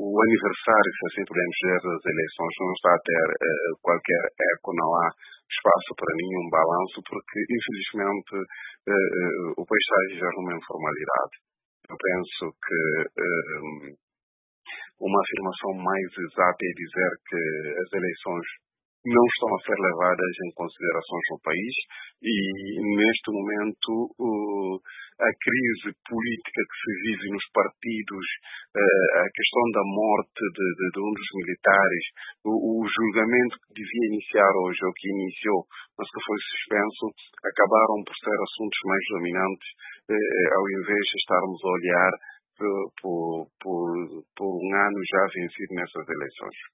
o aniversário, se assim podemos dizer, das eleições não está a ter qualquer eco, não há espaço para nenhum balanço, porque, infelizmente, o país está a viver numa informalidade. Eu penso que uma afirmação mais exata é dizer que as eleições não estão a ser levadas em considerações no país e, neste momento, a crise política que se vive nos partidos, a questão da morte de um dos militares, o julgamento que devia iniciar hoje, ou que iniciou, mas que foi suspenso, acabaram por ser assuntos mais dominantes, ao invés de estarmos a olhar por um ano já vencido nessas eleições.